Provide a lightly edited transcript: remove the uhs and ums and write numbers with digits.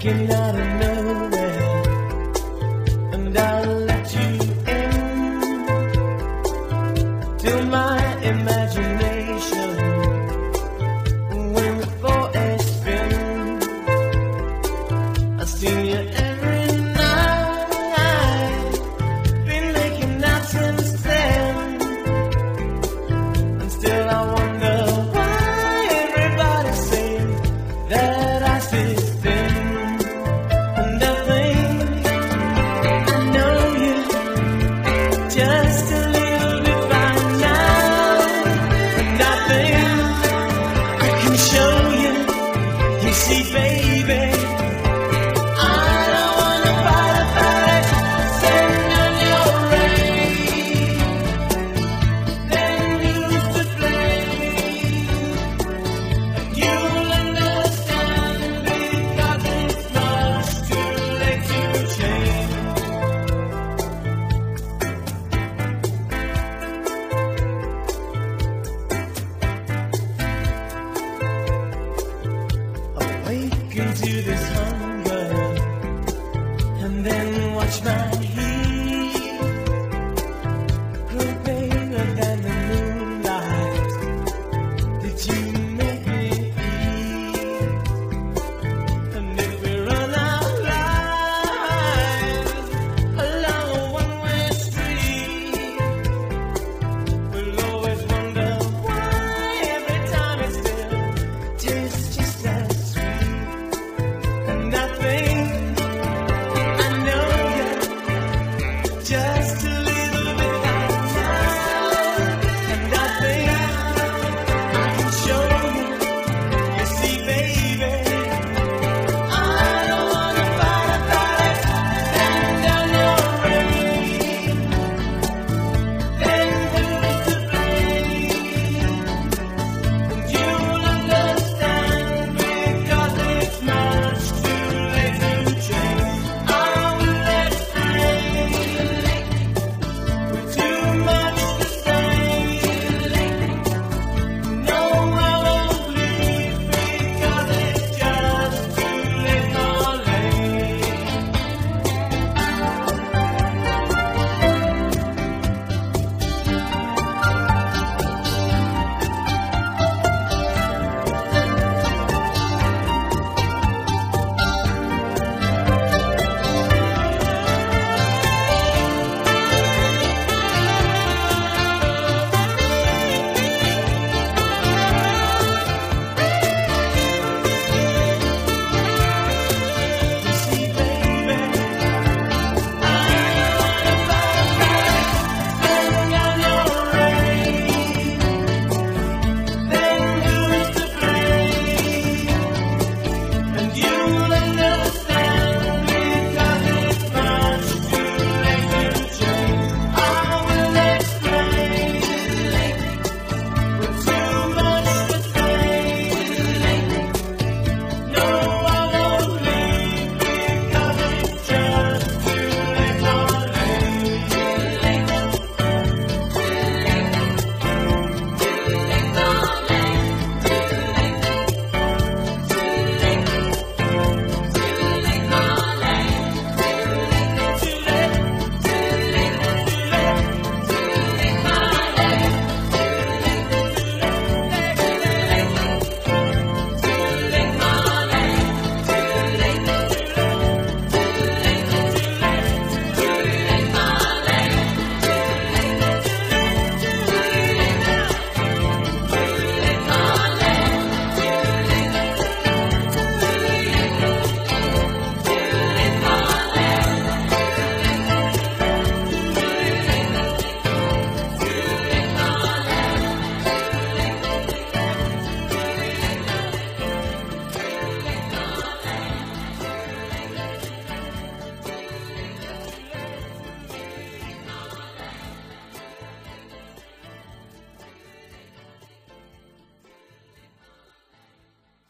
came out of nowhere, and I'll let you in till my imagination went for a spin. I see you every night, been making out since then, and still I wonder why everybody's saying that I sit thin. And I think I know you just a little bit by now, and I think I can show you. You see, baby, I don't wanna fight about it. Send on your rain, then use the flame. You'll understand because it's much too late to change. Awake into